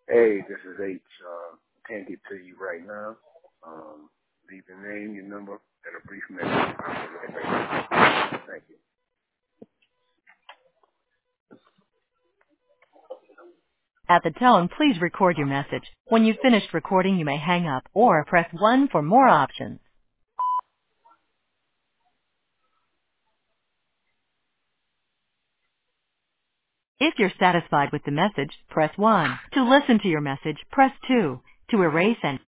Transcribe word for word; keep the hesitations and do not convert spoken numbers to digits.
Hey, this is H. Uh, can't get to you right now. Um, leave your name, your number, and a brief message. I'll be right back. Thank you. At the tone, please record your message. When you've finished recording, you may hang up or press one for more options. If you're satisfied with the message, press one. To listen to your message, press two. To erase and